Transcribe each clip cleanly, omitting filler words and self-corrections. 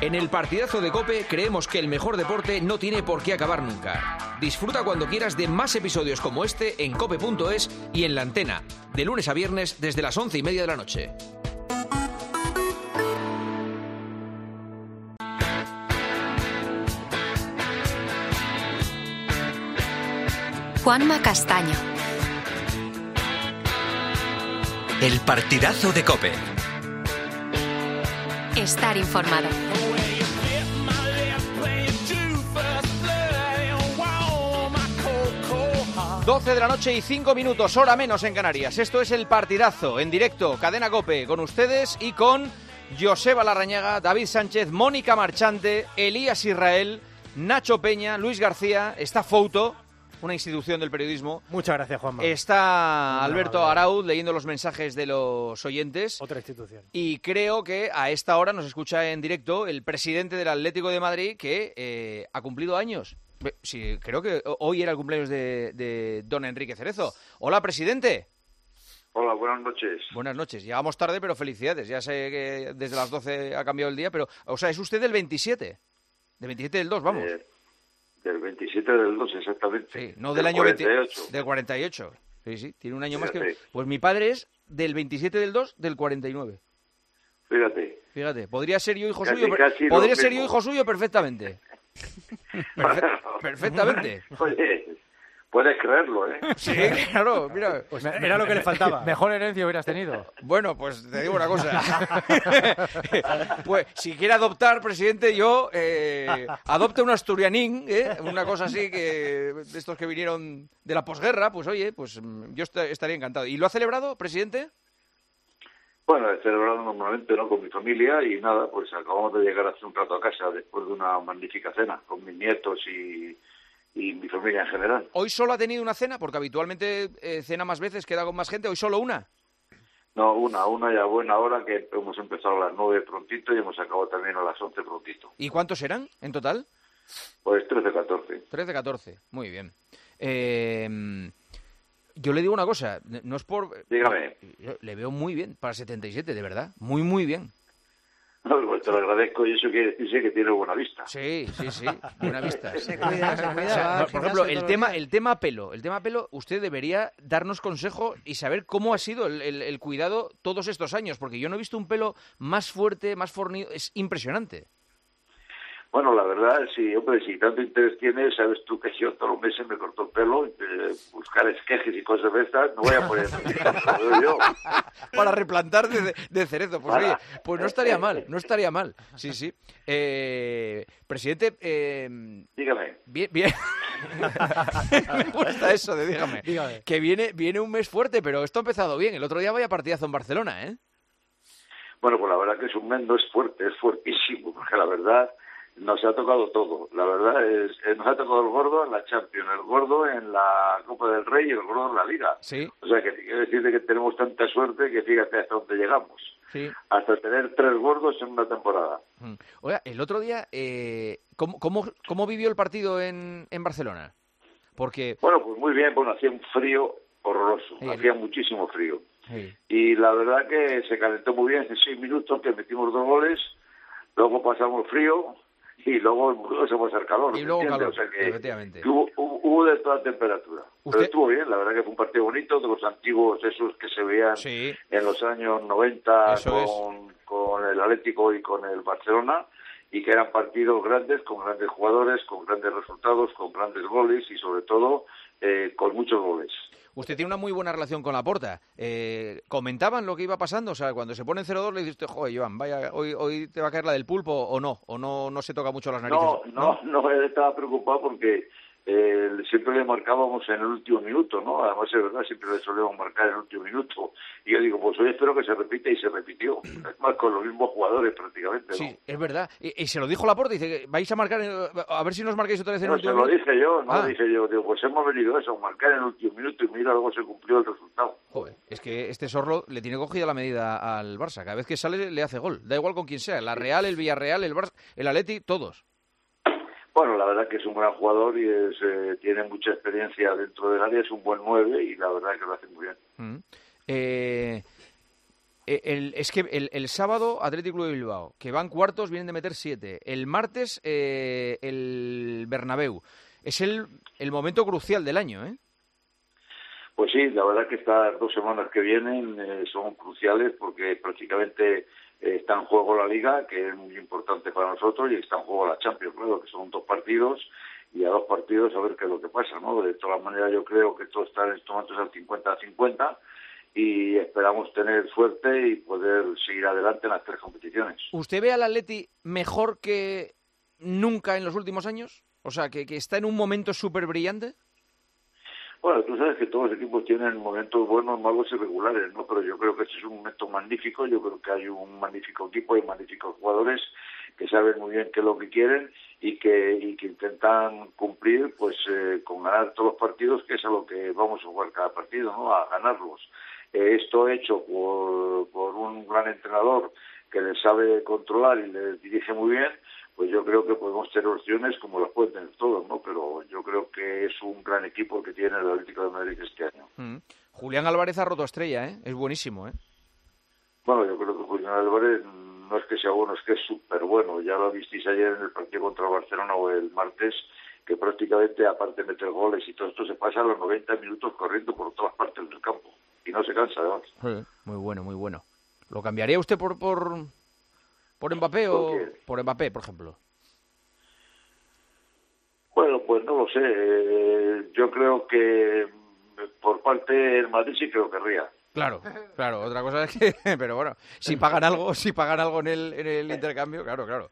En el partidazo de COPE creemos que el mejor deporte no tiene por qué acabar nunca. Disfruta cuando quieras de más episodios como este en cope.es y en La Antena, de lunes a viernes desde las 11:30 de la noche. Juanma Castaño. El partidazo de COPE. Estar informado. 12 de la noche y 5 minutos, hora menos en Canarias. Esto es El Partidazo, en directo, Cadena COPE, con ustedes y con Joseba Larrañaga, David Sánchez, Mónica Marchante, Elías Israel, Nacho Peña, Luis García, está Fouto, una institución del periodismo. Muchas gracias, Juanma. Está Alberto Arauz leyendo los mensajes de los oyentes. Otra institución. Y creo que a esta hora nos escucha en directo el presidente del Atlético de Madrid, que ha cumplido años. Sí, creo que hoy era el cumpleaños de don Enrique Cerezo. Hola, presidente. Hola, buenas noches. Buenas noches. Llegamos tarde, pero felicidades. Ya sé que desde las 12 ha cambiado el día, pero, o sea, es usted del 27. Del 27 del 2, vamos. Del 27 del 2, exactamente. Sí, no del año 48. Del 48. Sí, sí, tiene un año más Fíjate. que... Pues mi padre es del 27 del 2 del 49. Fíjate, podría ser yo hijo suyo, podría ser yo hijo suyo perfectamente. Perfectamente. Oye, puedes creerlo, ¿eh? Sí, claro, mira. Pues era lo que le faltaba. Mejor herencia hubieras tenido. Bueno, pues te digo una cosa. Pues si quiere adoptar, presidente, yo adopte un asturianín, una cosa así que de estos que vinieron de la posguerra, pues oye, pues yo estaría encantado. ¿Y lo ha celebrado, presidente? Bueno, he celebrado normalmente, ¿no?, con mi familia y nada, pues acabamos de llegar hace un rato a casa después de una magnífica cena con mis nietos y mi familia en general. ¿Hoy solo ha tenido una cena? Porque habitualmente cena más veces, queda con más gente. ¿Hoy solo una? No, una ya buena hora, que hemos empezado a las 9 prontito y hemos acabado también a las 11 prontito. ¿Y cuántos eran en total? Pues 13-14. 13-14, muy bien. Yo le digo una cosa, no es por... Dígame. Yo le veo muy bien para 77, de verdad, muy, muy bien. No, pues te lo agradezco y eso quiere decir que tiene buena vista. Sí, buena vista. Se cuida, O sea, por ejemplo, el tema pelo, usted debería darnos consejo y saber cómo ha sido el cuidado todos estos años, porque yo no he visto un pelo más fuerte, más fornido, es impresionante. Bueno, la verdad, sí, hombre, si tanto interés tienes, sabes tú que yo todos los meses me corto el pelo, buscar esquejes y cosas de estas, no voy a poner yo. Para replantar de cerezo, pues oye, pues no estaría mal, sí. Presidente, dígame. Bien. Me gusta eso de dígame. Que viene un mes fuerte, pero esto ha empezado bien. El otro día vaya partidazo en Barcelona, ¿eh? Bueno, pues la verdad que es un mes, no es fuerte, es fuertísimo, porque la verdad... Nos ha tocado todo, la verdad nos ha tocado el gordo en la Champions, el gordo en la Copa del Rey y el gordo en la Liga. Sí. O sea, que quiero decirte que tenemos tanta suerte que fíjate hasta dónde llegamos. Sí. Hasta tener 3 gordos en una temporada. Oiga, el otro día, ¿cómo vivió el partido en Barcelona? Porque... Bueno, pues muy bien, hacía un frío horroroso, hacía muchísimo frío. Sí. Y la verdad que se calentó muy bien, en 6 minutos que metimos 2 goles, luego pasamos frío... Y luego se puede hacer calor. Y luego calor, o sea que efectivamente. Hubo de toda temperatura. Pero estuvo bien, la verdad que fue un partido bonito, de los antiguos esos que se veían en los años 90 con el Atlético y con el Barcelona, y que eran partidos grandes, con grandes jugadores, con grandes resultados, con grandes goles y sobre todo con muchos goles. Usted tiene una muy buena relación con Laporta. ¿Comentaban lo que iba pasando? O sea, cuando se pone en 0-2 le dice usted, joder, Joan, vaya, hoy te va a caer la del pulpo, o no se toca mucho las narices. No, él estaba preocupado porque siempre le marcábamos en el último minuto, ¿no? Además es verdad, siempre le solemos marcar en el último minuto. Y yo digo, pues hoy espero que se repita, y se repitió. Es más, con los mismos jugadores prácticamente, ¿no? Sí, es verdad. Y se lo dijo Laporta, dice, vais a marcar, a ver si nos marcáis otra vez en el último minuto. No, se lo dije yo. Digo, pues hemos venido a eso, marcar en el último minuto, y mira, luego se cumplió el resultado. Joder, es que este Sorlo le tiene cogida la medida al Barça. Cada vez que sale le hace gol. Da igual con quién sea. La Real, el Villarreal, el Barça, el Atleti, todos. Bueno, la verdad que es un gran jugador y tiene mucha experiencia dentro del área, es un buen 9 y la verdad que lo hace muy bien. Es que el sábado Athletic Club de Bilbao, que van cuartos, vienen de meter 7. El martes el Bernabéu. Es el momento crucial del año, ¿eh? Pues sí, la verdad que estas 2 semanas que vienen son cruciales porque prácticamente está en juego la Liga, que es muy importante para nosotros, y está en juego la Champions, claro, que son 2 partidos, y a 2 partidos a ver qué es lo que pasa, ¿no? De todas maneras yo creo que todo está en estos momentos al 50-50 y esperamos tener suerte y poder seguir adelante en las 3 competiciones. ¿Usted ve al Atleti mejor que nunca en los últimos años? O sea, que está en un momento súper brillante. Bueno, tú sabes que todos los equipos tienen momentos buenos, malos y regulares, ¿no? Pero yo creo que este es un momento magnífico, yo creo que hay un magnífico equipo, hay magníficos jugadores que saben muy bien qué es lo que quieren y que intentan cumplir pues con ganar todos los partidos, que es a lo que vamos a jugar cada partido, ¿no? A ganarlos. Esto hecho por un gran entrenador que les sabe controlar y les dirige muy bien, pues yo creo que podemos tener opciones como las pueden tener todos, ¿no? Pero yo creo que es un gran equipo el que tiene el Atlético de Madrid este año. Julián Álvarez ha roto estrella, ¿eh? Es buenísimo, ¿eh? Bueno, yo creo que Julián Álvarez no es que sea bueno, es que es súper bueno. Ya lo visteis ayer en el partido contra Barcelona o el martes, que prácticamente, aparte de meter goles y todo esto, se pasa los 90 minutos corriendo por todas partes del campo. Y no se cansa, además. Sí, muy bueno, muy bueno. ¿Lo cambiaría usted por Mbappé o por Mbappé, por ejemplo? Bueno, pues no lo sé. Yo creo que por parte del Madrid sí que lo querría. Claro. Otra cosa es que, pero bueno, si pagan algo en el intercambio, claro.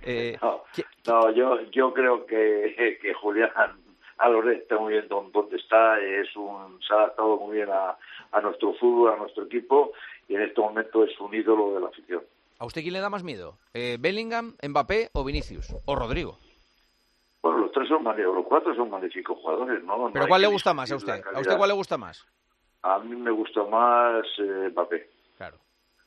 No, yo creo que Julián Álvarez está muy bien donde está, se ha adaptado muy bien a nuestro fútbol, a nuestro equipo, y en este momento es un ídolo de la afición. ¿A usted quién le da más miedo? ¿Bellingham, Mbappé o Vinicius? ¿O Rodrigo? Bueno, los 4 son magníficos jugadores, ¿no? ¿Pero cuál le gusta más a usted? ¿A usted cuál le gusta más? A mí me gusta más Mbappé. Claro.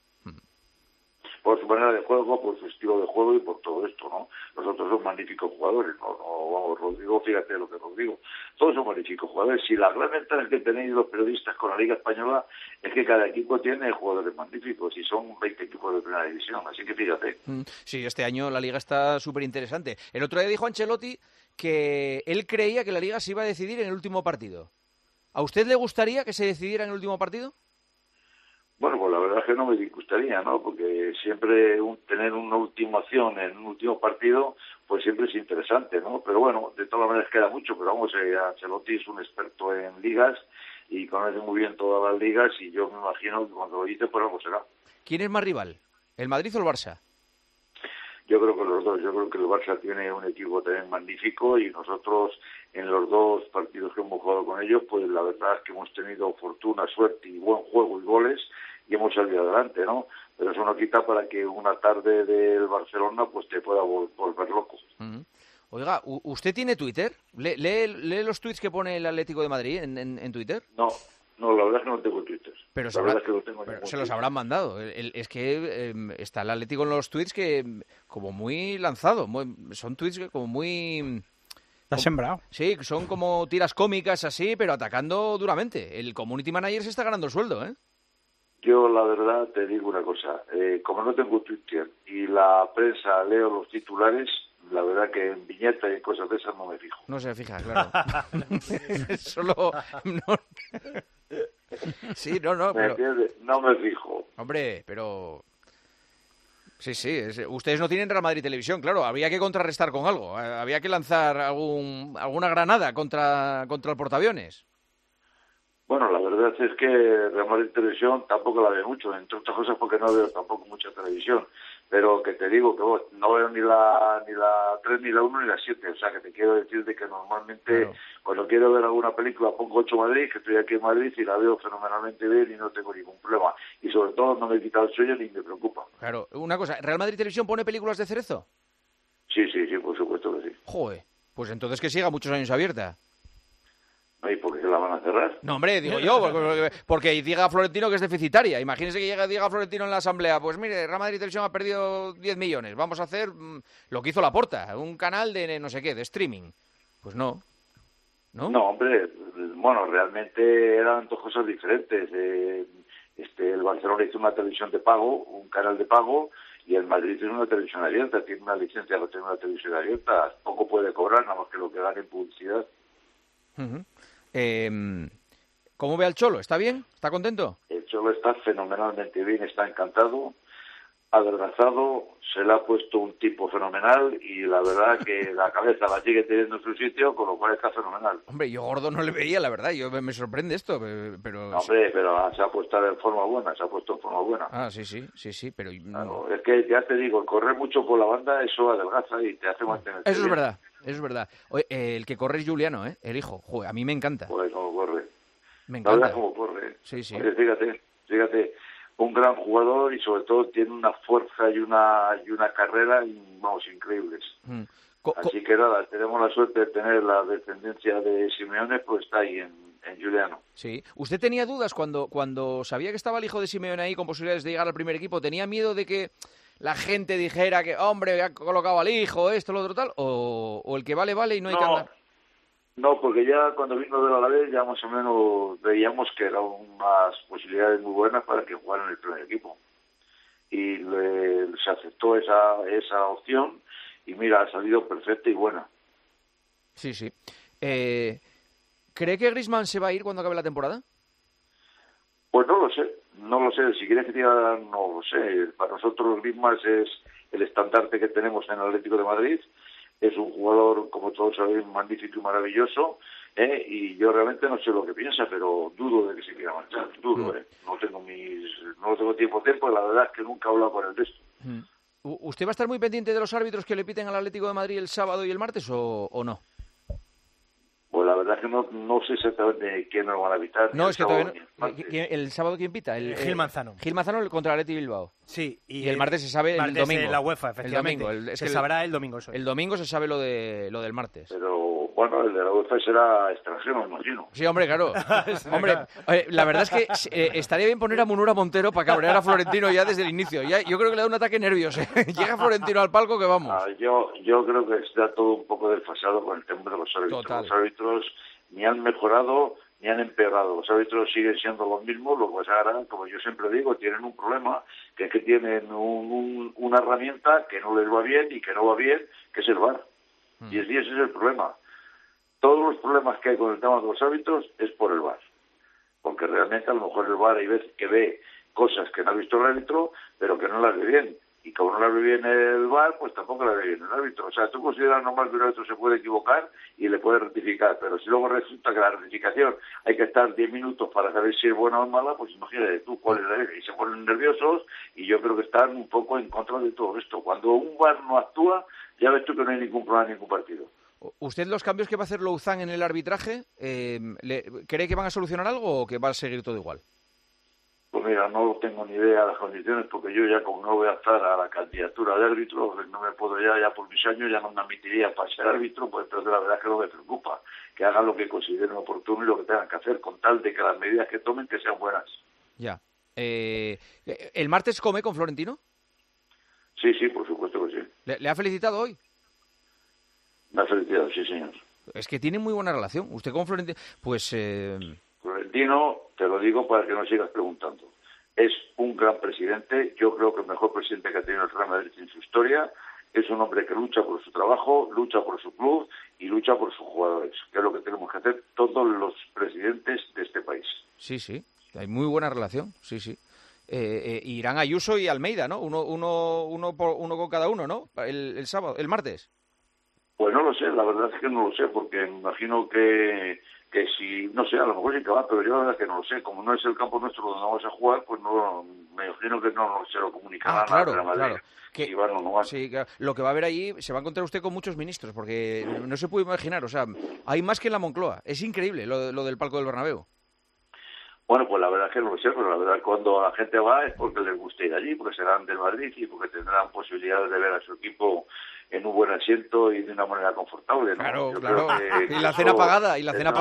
Por su manera de juego, por su estilo de juego y por todo esto, ¿no? Los otros son magníficos jugadores, vamos, Rodrigo, fíjate lo que Rodrigo. Todos son magníficos jugadores. Si la gran ventaja que tenéis los periodistas con la Liga Española es que cada equipo tiene jugadores magníficos y son 20 equipos de primera división, así que fíjate. Sí, este año la Liga está súper interesante. El otro día dijo Ancelotti que él creía que la Liga se iba a decidir en el último partido. ¿A usted le gustaría que se decidiera en el último partido? Bueno, pues la verdad es que no me disgustaría, ¿no? Porque siempre tener una última acción en un último partido, pues siempre es interesante, ¿no? Pero bueno, de todas maneras queda mucho, pero vamos, Ancelotti es un experto en ligas y conoce muy bien todas las ligas y yo me imagino que cuando lo dice, pues algo será. ¿Quién es más rival? ¿El Madrid o el Barça? Yo creo que los dos. Yo creo que el Barça tiene un equipo también magnífico y nosotros en los 2 partidos que hemos jugado con ellos, pues la verdad es que hemos tenido fortuna, suerte y buen juego y goles y hemos salido adelante, ¿no? Pero eso no quita para que una tarde del Barcelona pues te pueda volver loco. Oiga, ¿usted tiene Twitter? ¿Lee los tweets que pone el Atlético de Madrid en Twitter? No, la verdad es que no tengo Twitter. Pero se los habrán mandado. Es que está el Atlético en los tweets que como muy lanzado. Son tweets como muy... ¿Te has sembrado? Sí, son como tiras cómicas así, pero atacando duramente. El community manager se está ganando el sueldo, ¿eh? Yo, la verdad, te digo una cosa. Como no tengo Twitter y la prensa leo los titulares, la verdad que en viñetas y cosas de esas no me fijo. No se fija, claro. Solo... No. Sí, no, pero... No me fijo. Hombre, pero... Sí, ustedes no tienen Real Madrid Televisión, claro. Habría que contrarrestar con algo. Había que lanzar alguna granada contra el portaaviones. Bueno, la verdad es que Real Madrid Televisión tampoco la veo mucho, entre otras cosas porque no veo tampoco mucha televisión. Pero que te digo que no veo ni la 3, ni la 1, ni la 7. O sea, que te quiero decir de que normalmente cuando quiero ver alguna película pongo 8 Madrid, que estoy aquí en Madrid y la veo fenomenalmente bien y no tengo ningún problema. Y sobre todo no me he quitado el sueño ni me preocupa. Claro, una cosa, ¿Real Madrid Televisión pone películas de Cerezo? Sí, por supuesto que sí. Joder, pues entonces que siga muchos años abierta. ¿Y por qué se la van a cerrar? No, hombre, digo yo, porque diga Florentino que es deficitaria. Imagínese que diga Florentino en la asamblea, pues mire, Real Madrid Televisión ha perdido 10 millones, vamos a hacer lo que hizo Laporta, un canal de no sé qué, de streaming. Pues no. No, hombre, bueno, realmente eran 2 cosas diferentes. El Barcelona hizo una televisión de pago, un canal de pago, y el Madrid tiene una televisión abierta, tiene una licencia para tener una televisión abierta. Poco puede cobrar, nada más que lo que gane en publicidad. ¿Cómo ve al Cholo? ¿Está bien? ¿Está contento? El Cholo está fenomenalmente bien, está encantado, adelgazado, se le ha puesto un tipo fenomenal y la verdad que la cabeza la sigue teniendo en su sitio, con lo cual está fenomenal. Hombre, yo gordo no le veía, la verdad, me sorprende esto, pero... No, hombre, pero se ha puesto en forma buena, Ah, sí, pero... Claro, es que ya te digo, correr mucho por la banda, eso adelgaza y te hace mantener. Eso es verdad. Oye, el que corre es Juliano, el hijo. Joder, a mí me encanta. Pues cómo corre. Me encanta. La verdad cómo corre. Sí. Oye, fíjate, un gran jugador y sobre todo tiene una fuerza y una carrera, vamos, increíbles. Así que nada, tenemos la suerte de tener la descendencia de Simeone, pues está ahí en Juliano. Sí. ¿Usted tenía dudas cuando sabía que estaba el hijo de Simeone ahí con posibilidades de llegar al primer equipo? ¿Tenía miedo de que la gente dijera que, hombre, ha colocado al hijo, esto, lo otro, tal? ¿O el que vale y no hay que andar? No, porque ya cuando vino del Alavés ya más o menos veíamos que eran unas posibilidades muy buenas para que jugara en el primer equipo. Y se aceptó esa opción y mira, ha salido perfecta y buena. Sí. ¿Cree que Griezmann se va a ir cuando acabe la temporada? Pues no lo sé. Si quieres que te diga, no lo sé. Para nosotros Griezmann es el estandarte que tenemos en el Atlético de Madrid. Es un jugador, como todos sabéis, magnífico y maravilloso, y yo realmente no sé lo que piensa, pero dudo de que se quiera marchar, dudo, No tengo tiempo, la verdad es que nunca he hablado con él de esto. ¿Usted va a estar muy pendiente de los árbitros que le piten al Atlético de Madrid el sábado y el martes o no? Pues la verdad es que no sé exactamente quién nos van a pitar. No, es que todavía ¿El sábado quién pita? Gil Manzano. Gil Manzano contra el Athletic Bilbao. Sí. Y el martes se sabe el domingo. La UEFA, efectivamente. El domingo. Se sabrá el domingo. Eso. El domingo se sabe lo del martes. Pero bueno, el de la UEFA será extranjero, me imagino. Sí, hombre, claro. Hombre, la verdad es que estaría bien poner a Munura Montero para cabrear a Florentino ya desde el inicio. Yo creo que le da un ataque de nervios. Llega Florentino al palco que vamos. Yo creo que está todo un poco desfasado con el tema de los árbitros. Total. Los árbitros ni han mejorado ni han empeorado. Los árbitros siguen siendo los mismos, lo que pasa ahora, como yo siempre digo, tienen un problema, que es que tienen una herramienta que no les va bien y que no va bien, que es el VAR. Y ese es el problema. Todos los problemas que hay con el tema de los árbitros es por el VAR. Porque realmente a lo mejor el VAR hay veces que ve cosas que no ha visto el árbitro, pero que no las ve bien. Y como no las ve bien el VAR, pues tampoco las ve bien el árbitro. O sea, tú consideras normal que un árbitro se puede equivocar y le puede rectificar, pero si luego resulta que la rectificación hay que estar 10 minutos para saber si es buena o mala, pues imagínate tú cuál es la ley. Y se ponen nerviosos y yo creo que están un poco en contra de todo esto. Cuando un VAR no actúa, ya ves tú que no hay ningún problema en ningún partido. ¿Usted los cambios que va a hacer Louzán en el arbitraje, cree que van a solucionar algo o que va a seguir todo igual? Pues mira, no tengo ni idea de las condiciones, porque yo ya como no voy a estar a la candidatura de árbitro, no me puedo ya por mis años, ya no me admitiría para ser árbitro, pues entonces la verdad es que no me preocupa, que hagan lo que consideren oportuno y lo que tengan que hacer, con tal de que las medidas que tomen que sean buenas. Ya. ¿El martes come con Florentino? Sí, por supuesto que sí. ¿Le ha felicitado hoy? Me ha felicitado, sí, señor. Es que tiene muy buena relación. Usted con Florentino, pues... Florentino, te lo digo para que no sigas preguntando, es un gran presidente, yo creo que el mejor presidente que ha tenido el Real Madrid en su historia, es un hombre que lucha por su trabajo, lucha por su club y lucha por sus jugadores, que es lo que tenemos que hacer todos los presidentes de este país. Sí, hay muy buena relación, sí. Irán Ayuso y Almeida, ¿no? Uno con cada uno, ¿no? El sábado, el martes. Pues no lo sé, la verdad es que no lo sé, porque me imagino que si, no sé, a lo mejor sí que va, pero yo la verdad es que no lo sé. Como no es el campo nuestro donde vamos a jugar, pues no, me imagino que no se lo comunicarán a la Madrid. Claro. Si van o no van. Sí, claro. Lo que va a haber allí, se va a encontrar usted con muchos ministros, porque no se puede imaginar, o sea, hay más que en la Moncloa. Es increíble lo del palco del Bernabéu. Bueno, pues la verdad es que no lo sé, pero la verdad es que cuando la gente va es porque les gusta ir allí, porque serán del Madrid y porque tendrán posibilidades de ver a su equipo en un buen asiento y de una manera confortable, ¿no? Claro. Y la cena pagada,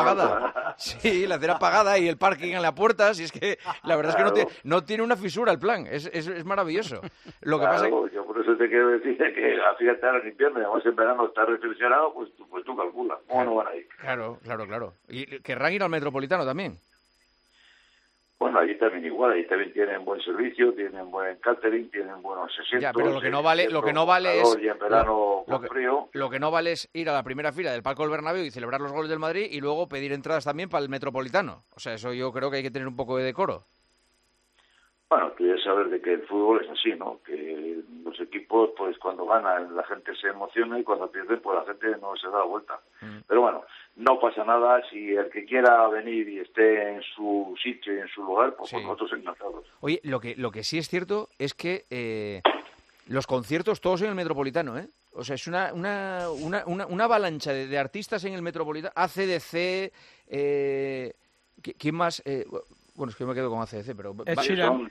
Sí, la cena pagada y el parking en la puerta, si es que la verdad es que no tiene una fisura el plan, es maravilloso. Lo que pasa es... Yo por eso te quiero decir que fíjate ahora en invierno y además en verano está refrigerado, pues tú calculas, ¿cómo no van a ir? Claro. ¿Y querrán ir al Metropolitano también? Bueno, allí también igual, allí también tienen buen servicio, tienen buen catering, tienen buenos asientos. Ya, pero lo que no vale es y en verano frío. Lo que no vale es ir a la primera fila del palco del Bernabéu y celebrar los goles del Madrid y luego pedir entradas también para el Metropolitano. O sea, eso yo creo que hay que tener un poco de decoro. Bueno, tú ya sabes de que el fútbol es así, ¿no? Que los equipos, pues cuando ganan la gente se emociona y cuando pierden, pues la gente no se da vuelta. Pero bueno, no pasa nada. Si el que quiera venir y esté en su sitio y en su lugar, pues con nosotros encantados. Oye, lo que sí es cierto es que los conciertos todos en el Metropolitano, ¿eh? O sea, es una avalancha de artistas en el Metropolitano. AC/DC, ¿quién más? Bueno, es que me quedo con ACDC, pero... Ed Sheeran.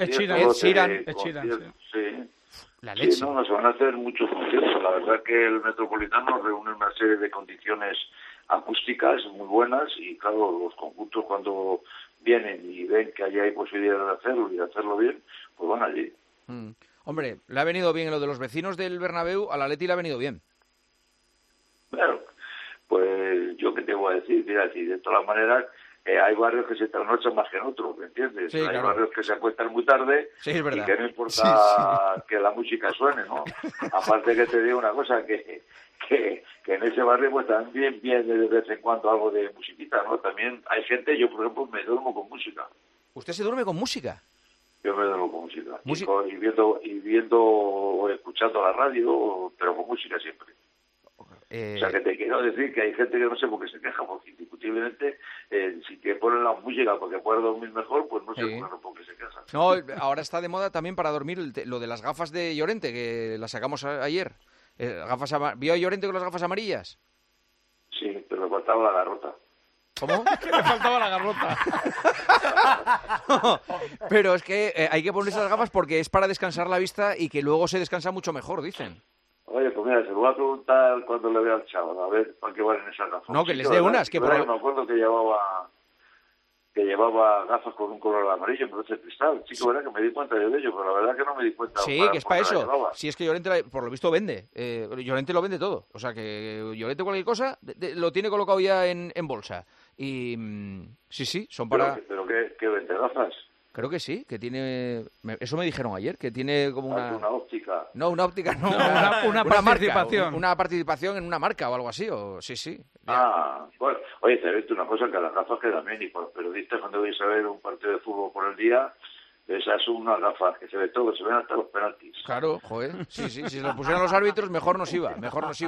Sí. La leche. Sí, no, se van a hacer muchos conciertos. La verdad que el Metropolitano reúne una serie de condiciones acústicas muy buenas y, claro, los conjuntos cuando vienen y ven que allí hay posibilidad de hacerlo y de hacerlo bien, pues van allí. Hombre, le ha venido bien lo de los vecinos del Bernabéu, a la Atleti le ha venido bien. Claro, pues yo qué te voy a decir, mira, si de todas maneras... hay barrios que se trasnochan más que en otros, ¿me entiendes? Sí, hay barrios que se acuestan muy tarde es verdad. Y que no importa que la música suene, ¿no? Aparte que te digo una cosa, que en ese barrio pues también viene de vez en cuando algo de musiquita, ¿no? También hay gente, yo por ejemplo me duermo con música. ¿Usted se duerme con música? Yo me duermo con música. Y viendo o escuchando la radio, pero con música siempre. O sea, que te quiero decir que hay gente que no sé por qué se queja, porque indiscutiblemente si te ponen la música para que puedas dormir mejor, pues no sé por qué se queja. No, ahora está de moda también para dormir lo de las gafas de Llorente, que las sacamos ayer. ¿Vio a Llorente con las gafas amarillas? Sí, pero le faltaba la garrota. ¿Cómo? Que le faltaba la garrota. No, pero es que hay que ponerse las gafas porque es para descansar la vista y que luego se descansa mucho mejor, dicen. Oye, pues mira, se lo voy a preguntar cuando le vea al chaval, a ver para qué valen esas gafas. No, que les dé unas. Que me acuerdo que llevaba gafas con un color amarillo, pero ese cristal. Sí, que verdad que me di cuenta yo de ello, pero la verdad que no me di cuenta. Sí, que es para eso. Si es que Llorente, por lo visto, vende. Llorente lo vende todo. O sea, que Llorente cualquier cosa lo tiene colocado ya en bolsa. Y sí, son para... ¿Pero qué vende, gafas? Creo que sí, que tiene... Eso me dijeron ayer, que tiene como una... Una óptica. No, una óptica no. Una participación. Marca, una participación en una marca o algo así, o sí. Bueno. Oye, te ves una cosa, que las gafas quedan bien, y para los periodistas cuando vais a ver un partido de fútbol por el día, esas son unas gafas que se ve todo, se ven hasta los penaltis. Claro, joder, sí, si se lo pusieran los árbitros mejor nos iba.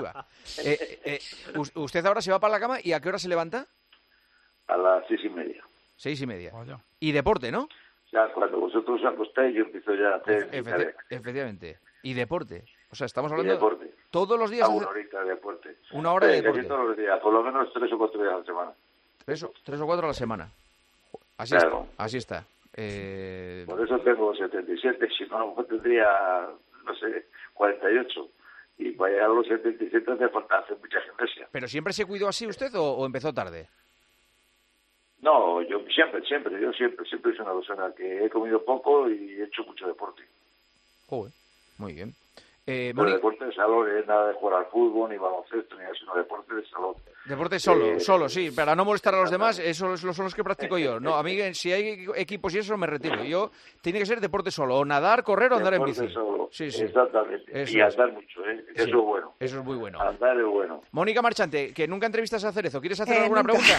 ¿Usted ahora se va para la cama y a qué hora se levanta? A las 6:30. 6:30. Oye. Y deporte, ¿no? Ya, cuando vosotros os acostáis, yo empiezo ya a hacer... Efectivamente. Y deporte. O sea, estamos hablando... deporte. Todos los días... Una horita de deporte. Una hora de deporte. Casi todos los días, por lo menos 3 o 4 días a la semana. 3 o 4 a la semana. Así está. Por eso tengo 77, si no, a lo mejor tendría, 48. Y para llegar a los 77 hace falta hacer mucha gimnasia. ¿Pero siempre se cuidó así usted o empezó tarde? No, yo siempre soy una persona que he comido poco y he hecho mucho deporte. Joder, muy bien. Pero deporte de salón, es nada de jugar al fútbol, ni baloncesto, ni eso, sino deporte de salón. Deporte solo, sí, para no molestar a los demás, esos son los que practico yo. No, a mí, si hay equipos y eso, me retiro. Tiene que ser deporte solo, o nadar, correr o andar en bici. Solo. Sí. Exactamente, y andar mucho, Eso es bueno. Eso es muy bueno. Andar es bueno. Mónica Marchante, que nunca entrevistas a Cerezo, ¿quieres hacer alguna pregunta?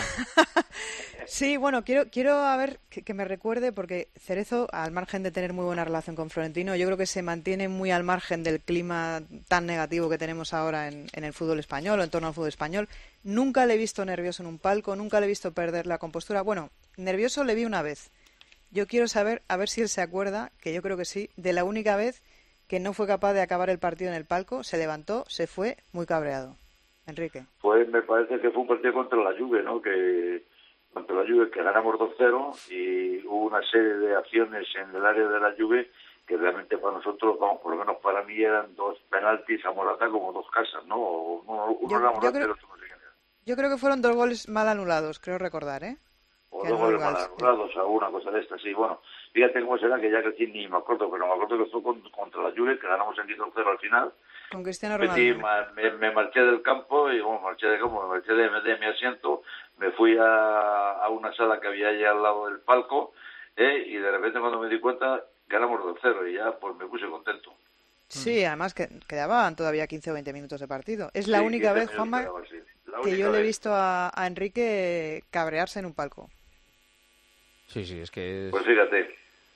Sí, bueno, quiero a ver que me recuerde, porque Cerezo, al margen de tener muy buena relación con Florentino, yo creo que se mantiene muy al margen del clima tan negativo que tenemos ahora en el fútbol español o en torno al fútbol español. Nunca le he visto nervioso en un palco, nunca le he visto perder la compostura. Bueno, nervioso le vi una vez. Yo quiero saber, a ver si él se acuerda, que yo creo que sí, de la única vez que no fue capaz de acabar el partido en el palco, se levantó, se fue muy cabreado. Enrique. Pues me parece que fue un partido contra la Juve, ¿no? Contra la Juve, que ganamos 2-0 y hubo una serie de acciones en el área de la Juve que realmente para nosotros, por lo menos para mí, eran 2 penaltis a Morata como 2 casas, ¿no? Uno era Morata y el otro no sé quién era. Yo creo que fueron 2 goles mal anulados, creo recordar, ¿eh? O 2 goles mal anulados, o alguna cosa de esta, sí. Bueno, fíjate cómo será, que ya que ni me acuerdo, pero me acuerdo que fue contra la Juve, que ganamos el 10-0 al final. Con Cristiano Ronaldo. Me marché del campo y, me marché de mi asiento, me fui a una sala que había allá al lado del palco y de repente cuando me di cuenta ganamos 2-0 y ya pues me puse contento. Sí, además que quedaban todavía 15 o 20 minutos de partido. Es la única vez, Juanma, que yo le he visto a Enrique cabrearse en un palco. Sí, es que... Pues fíjate.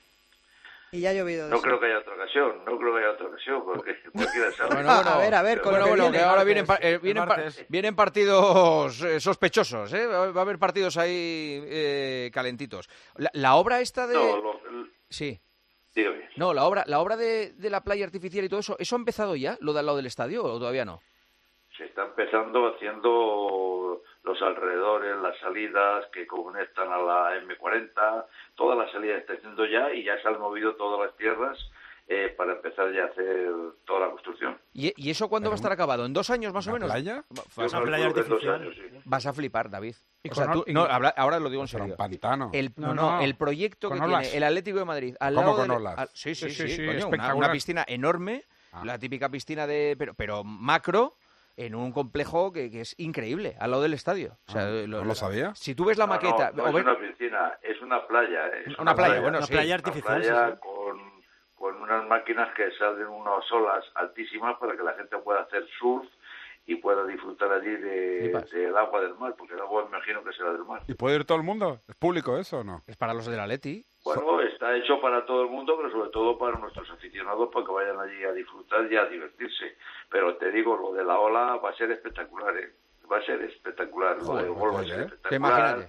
Y ya ha llovido. No creo que haya otra ocasión, porque cualquiera sabe. Bueno, a ver, que ahora vienen partidos sospechosos, ¿eh? Va a haber partidos ahí calentitos. La obra esta de... Sí. Dígame. No, la obra de la playa artificial y todo eso, ¿eso ha empezado ya, lo de al lado del estadio, o todavía no? Se está empezando haciendo los alrededores, las salidas que conectan a la M40, todas las salidas está haciendo ya y ya se han movido todas las tierras para empezar ya a hacer toda la construcción. ¿Y eso cuándo va a estar acabado? ¿En 2 años más o menos? ¿Playa? ¿Vas a playa artificial? 2 años, sí. Vas a flipar, David. O sea, ahora lo digo en serio. Pantano. El proyecto que olas. tiene el Atlético de Madrid al ¿Cómo lado con de olas? Sí, espectacular. una piscina enorme, la típica piscina pero macro, en un complejo que es increíble, al lado del estadio. O sea, ¿no lo sabía? Si tú ves la maqueta... No, es una piscina, es una playa. Es una playa, bueno, una playa artificial. Una playa con unas máquinas que salen unas olas altísimas para que la gente pueda hacer surf y pueda disfrutar allí del agua del mar, porque el agua me imagino que será del mar. ¿Y puede ir todo el mundo? ¿Es público eso o no? Es para los del Atleti. Bueno, está hecho para todo el mundo, pero sobre todo para nuestros aficionados, para que vayan allí a disfrutar y a divertirse. Pero te digo, lo de la ola va a ser espectacular, ¿eh? Va a ser espectacular. Lo del gol va a ser espectacular.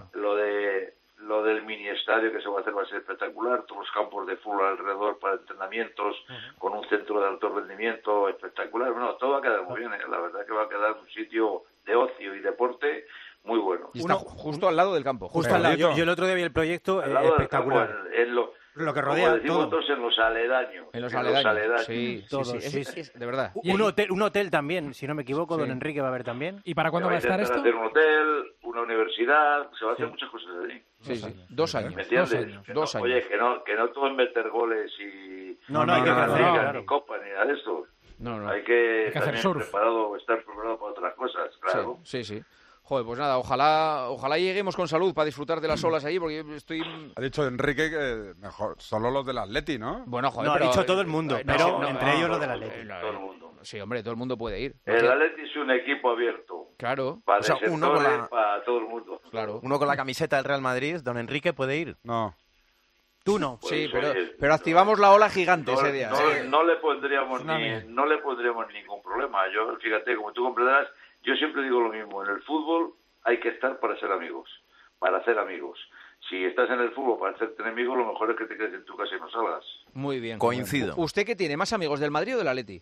Lo del mini estadio que se va a hacer va a ser espectacular. Todos los campos de fútbol alrededor para entrenamientos, con un centro de alto rendimiento espectacular. Bueno, todo va a quedar muy bien, ¿eh? La verdad que va a quedar un sitio de ocio y deporte muy bueno. Y está justo al lado del campo. Justo al lado. Yo el otro día vi el proyecto, espectacular. Lo que rodea como decimos todos, en los aledaños. En los aledaños. Sí. De verdad. Un hotel también, si no me equivoco, don Enrique va a ver también. ¿Y para cuándo va a estar esto? Hacer un hotel, una universidad, se va a hacer muchas cosas allí. Sí. 2 años. ¿Me entiendes? 2 años. Oye, que no todo es meter goles y... No, hay que hacer ni copa, ni nada de eso. No. Hay que hacer surf. estar preparado para otras cosas, claro. Sí. Joder, pues nada, ojalá lleguemos con salud para disfrutar de las olas ahí, porque estoy... Ha dicho Enrique que mejor solo los del Atleti, ¿no? Bueno, joder, no, pero... ha dicho todo el mundo, pero entre ellos los del Atleti. Todo el mundo. Sí, hombre, todo el mundo puede ir. El Atleti es un equipo abierto. Claro. Para para todo el mundo. Claro. Uno con la camiseta del Real Madrid, don Enrique, puede ir. No. Tú no. Pues, sí, pero activamos la ola gigante ese día. No le pondríamos ningún problema. Yo, fíjate, como tú comprenderás, yo siempre digo lo mismo. En el fútbol hay que estar para ser amigos, para hacer amigos. Si estás en el fútbol para hacerte enemigo, lo mejor es que te quedes en tu casa y no salgas. Muy bien. Coincido. ¿Usted qué tiene? ¿Más amigos del Madrid o del Atleti?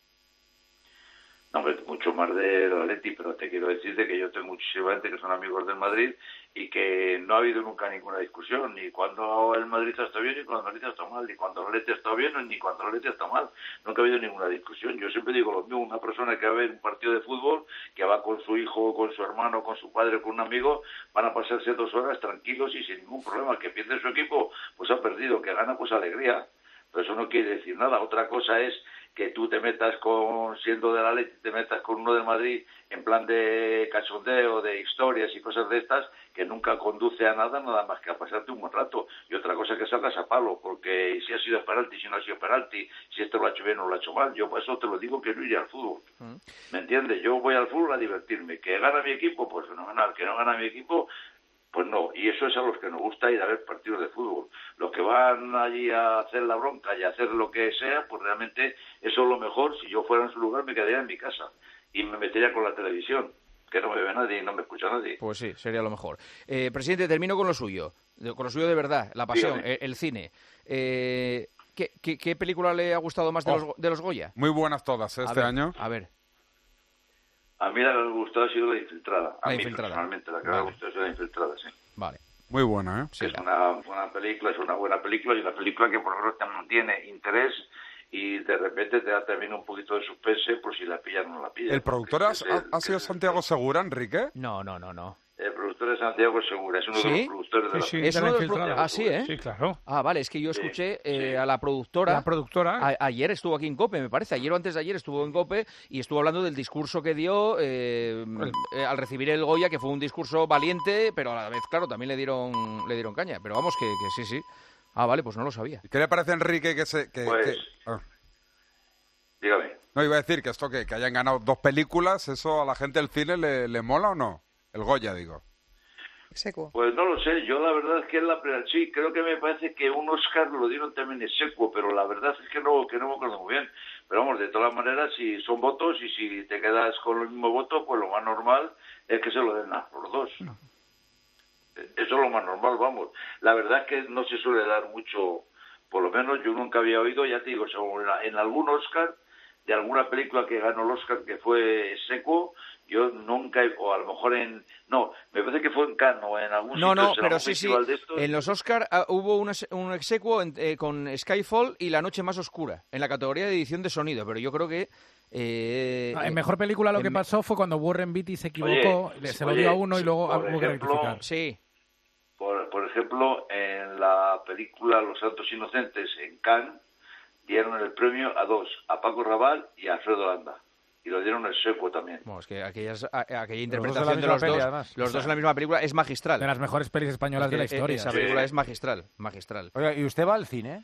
No, mucho más del Atleti, pero te quiero decirte que yo tengo muchísima gente que son amigos del Madrid y que no ha habido nunca ninguna discusión, ni cuando el Madrid está bien, ni cuando el Atleti está mal, ni cuando el Atleti está bien, ni cuando el Atleti está mal. Nunca ha habido ninguna discusión. Yo siempre digo lo mismo, una persona que va a ver un partido de fútbol, que va con su hijo, con su hermano, con su padre, con un amigo, van a pasarse 2 horas tranquilos y sin ningún problema. Que pierde su equipo, pues ha perdido, que gana, pues alegría. Pero eso no quiere decir nada. Otra cosa es que tú te metas siendo del Atleti, te metas con uno del Madrid en plan de cachondeo, de historias y cosas de estas, que nunca conduce a nada más que a pasarte un buen rato. Y otra cosa es que salgas a palo, porque si ha sido penalti, si no ha sido penalti, si esto lo ha hecho bien o lo ha hecho mal. Yo por eso te lo digo, que no iré al fútbol. ¿Me entiendes? Yo voy al fútbol a divertirme. ¿Que gana mi equipo? Pues fenomenal. ¿Que no gana mi equipo? Pues no, y eso es a los que nos gusta ir a ver partidos de fútbol. Los que van allí a hacer la bronca y a hacer lo que sea, pues realmente eso es lo mejor. Si yo fuera en su lugar, me quedaría en mi casa y me metería con la televisión, que no me ve nadie y no me escucha nadie. Pues sí, sería lo mejor. Presidente, termino con lo suyo de verdad, la pasión, el cine. ¿Qué película le ha gustado más de los Goya? Muy buenas todas este año. A ver. A mí la que me ha gustado ha sido La Infiltrada. La Infiltrada. Personalmente, la que me ha gustado es La Infiltrada, sí. Vale. Muy buena, ¿eh? Sí, es una buena película y una película que por lo menos te mantiene interés y de repente te da también un poquito de suspense por si la pillan o no la pillan. ¿El productor ha sido Santiago Segura, Enrique? No. El productor de Santiago Segura, es uno de los productores de la Sí, Es de uno la de los Infiltrada. sí, ¿eh? Sí, claro. Ah, vale, es que yo escuché a la productora. La productora. Ayer estuvo aquí en COPE, me parece. Ayer o antes de ayer estuvo en COPE y estuvo hablando del discurso que dio al recibir el Goya, que fue un discurso valiente, pero a la vez, claro, también le dieron caña. Pero vamos, que sí. Ah, vale, pues no lo sabía. ¿Qué le parece a Enrique Dígame. No, iba a decir que esto que hayan ganado 2 películas, ¿eso a la gente del cine le mola o no? El Goya, digo. Secuo. Pues no lo sé, yo la verdad es que sí, creo que me parece que un Oscar lo dieron también en Secuo, pero la verdad es que no me acuerdo muy bien. Pero vamos, de todas maneras, si son votos y si te quedas con el mismo voto, pues lo más normal es que se lo den a los dos. No. Eso es lo más normal, vamos. La verdad es que no se suele dar mucho, por lo menos yo nunca había oído, ya te digo, en algún Oscar, de alguna película que ganó el Oscar que fue Secuo, yo nunca, o a lo mejor me parece que fue en Cannes o en algún sitio. No, pero sí, de estos. en los Oscar hubo un exequo con Skyfall y La noche más oscura, en la categoría de edición de sonido, pero yo creo que... en mejor película lo que pasó fue cuando Warren Beatty se equivocó, se lo dio a uno y luego hubo que rectificar. Sí. Por ejemplo, en la película Los Santos Inocentes en Cannes, dieron el premio a Paco Rabanne y a Alfredo Landa. Y lo dieron el Secuo también. Bueno, es que aquella interpretación de los dos en la misma película es magistral. De las mejores pelis españolas de la historia. Esa película es magistral. Oiga, ¿y usted va al cine?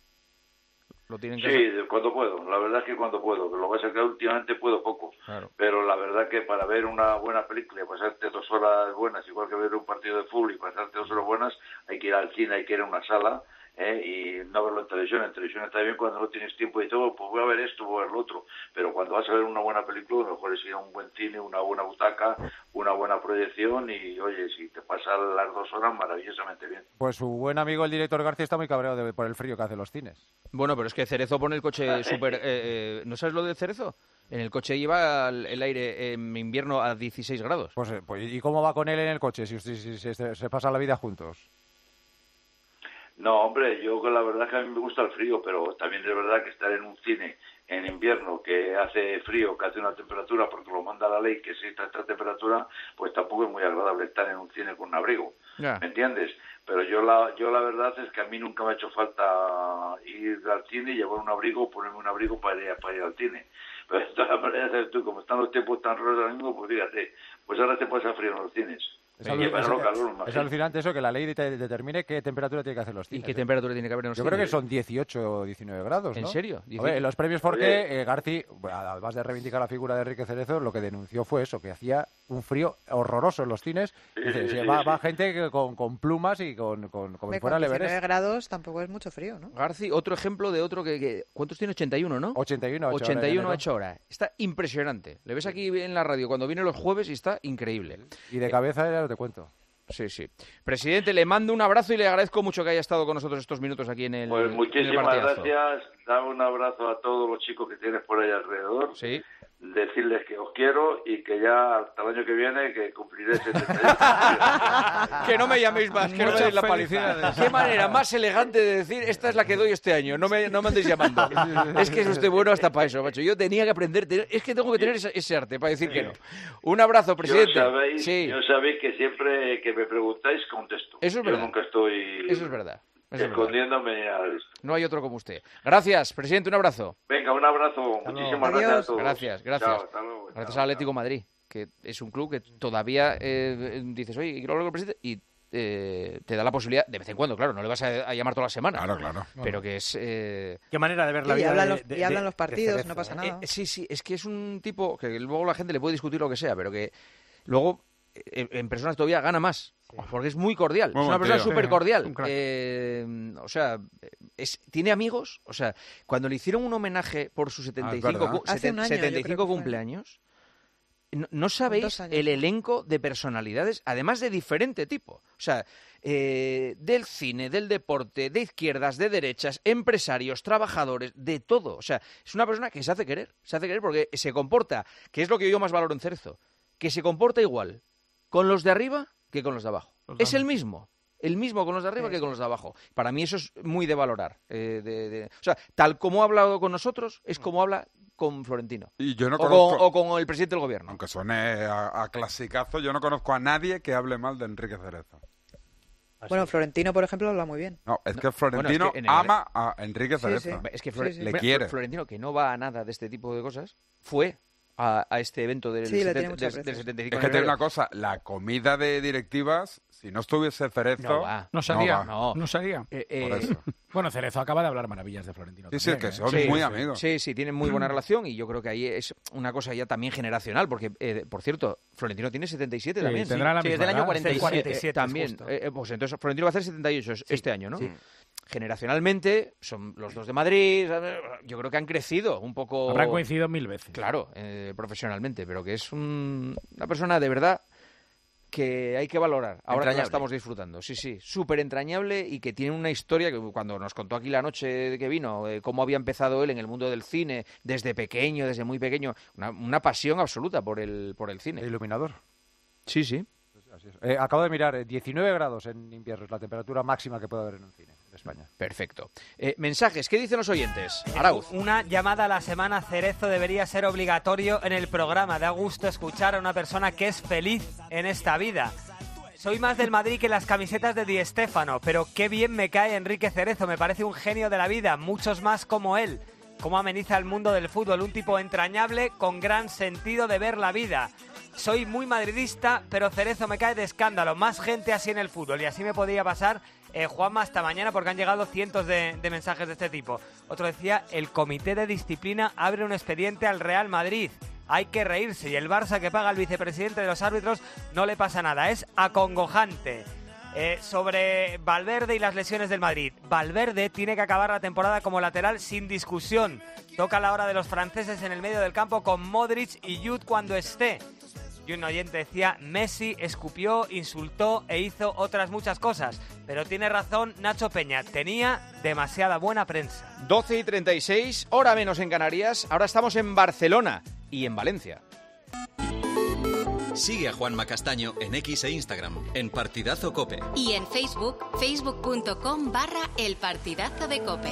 Lo tienen sí, cuando puedo. La verdad es que cuando puedo. Lo que pasa es que últimamente puedo poco. Claro. Pero la verdad que para ver una buena película y pasarte 2 horas buenas, igual que ver un partido de fútbol y pasarte 2 horas buenas, hay que ir al cine, hay que ir a una sala. Y no verlo en televisión. En televisión está bien cuando no tienes tiempo y todo, pues voy a ver esto, voy a ver lo otro. Pero cuando vas a ver una buena película, lo mejor es ir a un buen cine, una buena butaca, una buena proyección y, oye, si te pasas las 2 horas, maravillosamente bien. Pues su buen amigo el director García está muy cabreado por el frío que hace los cines. Bueno, pero es que Cerezo pone el coche súper... ¿No sabes lo de Cerezo? En el coche lleva el aire en invierno a 16 grados. Pues ¿y cómo va con él en el coche si se pasa la vida juntos? No, hombre, yo la verdad es que a mí me gusta el frío, pero también es verdad que estar en un cine en invierno que hace frío, que hace una temperatura, porque lo manda la ley, que si está esta temperatura, pues tampoco es muy agradable estar en un cine con un abrigo, ¿me entiendes? Pero yo la verdad es que a mí nunca me ha hecho falta ir al cine, llevar un abrigo, ponerme un abrigo para ir al cine. Pero de todas maneras, ¿sabes tú? Como están los tiempos tan raros ahora mismo, pues fíjate, pues ahora te pasa frío en los cines. Es alucinante eso, que la ley determine qué temperatura tiene que hacer los cines. ¿Y qué temperatura tiene que haber en los cines? Yo creo que son 18 o 19 grados, ¿no? ¿En serio? A ver, en los premios Forqué, Garci, además de reivindicar la figura de Enrique Cerezo, lo que denunció fue eso, que hacía un frío horroroso en los cines. Va gente con plumas y con fuera el Everest. 19 grados tampoco es mucho frío, ¿no? Garci, otro ejemplo de otro que ¿cuántos tiene? 81, ¿no? 81 ha hecho ahora. Está impresionante. Le ves aquí en la radio cuando viene los jueves y está increíble. Y de cabeza ya no te cuento. Sí. Presidente, le mando un abrazo y le agradezco mucho que haya estado con nosotros estos minutos aquí en el Pues muchísimas en el gracias. Da un abrazo a todos los chicos que tienes por ahí alrededor. Sí. Decirles que os quiero y que ya hasta el año que viene que cumpliré 78. Que no me llaméis más, que no me deis la paliza. Qué manera más elegante de decir, esta es la que doy este año, no me andéis llamando. Es que es usted bueno hasta para eso, macho. Yo tenía que aprender, es que tengo que tener ese arte para decir que no. Un abrazo, presidente. Yo sabéis que siempre que me preguntáis contesto. Eso es verdad. Yo nunca estoy... Eso es verdad. Escondiéndome a esto. No hay otro como usted. Gracias, presidente, un abrazo. Venga, un abrazo. Muchísimas gracias a todos. Gracias. Chao, hasta luego. Gracias al Atlético de Madrid, que es un club que todavía dices, oye, quiero hablar con el presidente y te da la posibilidad, de vez en cuando, claro, no le vas a llamar toda la semana. Claro. Pero que es... Qué manera de ver la vida y hablan los partidos, no pasa nada. Sí, es que es un tipo que luego la gente le puede discutir lo que sea, pero que luego en personas todavía gana más. Porque es muy cordial, es una persona súper cordial. Tiene amigos. O sea, cuando le hicieron un homenaje por sus 75 cumpleaños, no sabéis el elenco de personalidades, además de diferente tipo. O sea, del cine, del deporte, de izquierdas, de derechas, empresarios, trabajadores, de todo. O sea, es una persona que se hace querer porque se comporta, que es lo que yo más valoro en Cerezo, que se comporta igual con los de arriba que con los de abajo. Es el mismo con los de arriba que con los de abajo. Para mí eso es muy de valorar. O sea, tal como ha hablado con nosotros, es como habla con Florentino. Y yo no conozco, o con el presidente del gobierno. Aunque suene a clasicazo, yo no conozco a nadie que hable mal de Enrique Cerezo. Bueno, Florentino, por ejemplo, habla muy bien. No, es que Florentino ama a Enrique Cerezo. Sí. Es que le quiere. Florentino, que no va a nada de este tipo de cosas, fue a este evento del 75. Es que tiene una cosa, la comida de directivas, si no estuviese Cerezo... No salía. No salía. Por eso. Bueno, Cerezo acaba de hablar maravillas de Florentino. Sí, también, que son muy amigos. Sí, tienen muy buena relación y yo creo que ahí es una cosa ya también generacional, porque, por cierto, Florentino tiene 77 también. Tendrá la misma es del año edad. 47 también. Pues entonces Florentino va a hacer 78 este año, ¿no? Sí. Generacionalmente, son los dos de Madrid, yo creo que han crecido un poco... Habrán coincidido 1000 veces. Claro, profesionalmente, pero que es una persona de verdad que hay que valorar, ahora que la estamos disfrutando. Sí, súper entrañable y que tiene una historia que cuando nos contó aquí la noche que vino, cómo había empezado él en el mundo del cine, desde muy pequeño, una pasión absoluta por el cine. Iluminador. Sí. Acabo de mirar, 19 grados en invierno es la temperatura máxima que puede haber en un cine en España. Perfecto. Mensajes, ¿qué dicen los oyentes? Arauz. Una llamada a la semana Cerezo debería ser obligatorio en el programa. Da gusto escuchar a una persona que es feliz en esta vida. Soy más del Madrid que las camisetas de Di Stéfano, pero qué bien me cae Enrique Cerezo. Me parece un genio de la vida, muchos más como él. Cómo ameniza el mundo del fútbol, un tipo entrañable con gran sentido de ver la vida. Soy muy madridista, pero Cerezo me cae de escándalo. Más gente así en el fútbol y así me podría pasar, Juanma, hasta mañana porque han llegado cientos de mensajes de este tipo. Otro decía, el comité de disciplina abre un expediente al Real Madrid. Hay que reírse y el Barça que paga al vicepresidente de los árbitros no le pasa nada. Es acongojante. Sobre Valverde y las lesiones del Madrid. Valverde tiene que acabar la temporada como lateral sin discusión. Toca la hora de los franceses en el medio del campo con Modric y Jude cuando esté. Y un oyente decía, Messi escupió, insultó e hizo otras muchas cosas. Pero tiene razón Nacho Peña, tenía demasiada buena prensa. 12:36, hora menos en Canarias. Ahora estamos en Barcelona y en Valencia. Sigue a Juanma Castaño en X e Instagram, en Partidazo COPE. Y en Facebook, facebook.com/El Partidazo de COPE.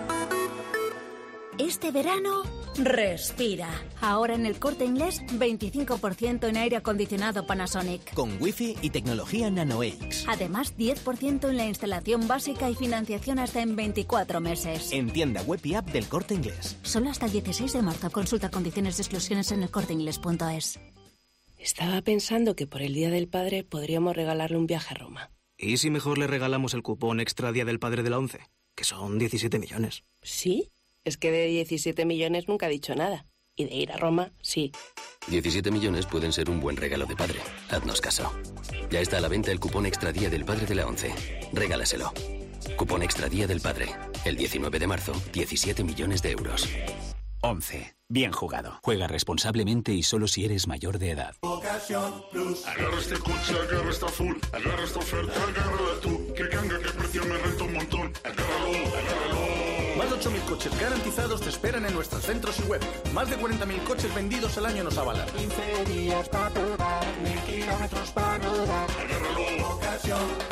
Este verano, respira. Ahora en el Corte Inglés, 25% en aire acondicionado Panasonic. Con Wi-Fi y tecnología NanoX. Además, 10% en la instalación básica y financiación hasta en 24 meses. En tienda web y app del Corte Inglés. Solo hasta el 16 de marzo. Consulta condiciones y exclusiones en elcorteinglés.es. Estaba pensando que por el Día del Padre podríamos regalarle un viaje a Roma. ¿Y si mejor le regalamos el cupón extra Día del Padre de la ONCE? Que son 17 millones. ¿Sí? Es que de 17 millones nunca he dicho nada. Y de ir a Roma, sí. 17 millones pueden ser un buen regalo de padre. Haznos caso. Ya está a la venta el cupón extra Día del Padre de la ONCE. Regálaselo. Cupón extra Día del Padre. El 19 de marzo, 17 millones de euros. 11. Bien jugado. Juega responsablemente y solo si eres mayor de edad. Ocasión Plus. Agarra este coche, agarra esta full. Agarra esta oferta, agárrala tú. Que ganga, que precio me renta un montón. Agárralo. Más de 8.000 coches garantizados te esperan en nuestros centros y web. Más de 40.000 coches vendidos al año nos avalan. 15 días para probar, 1000 kilómetros para rodar. Agárralo. Ocasión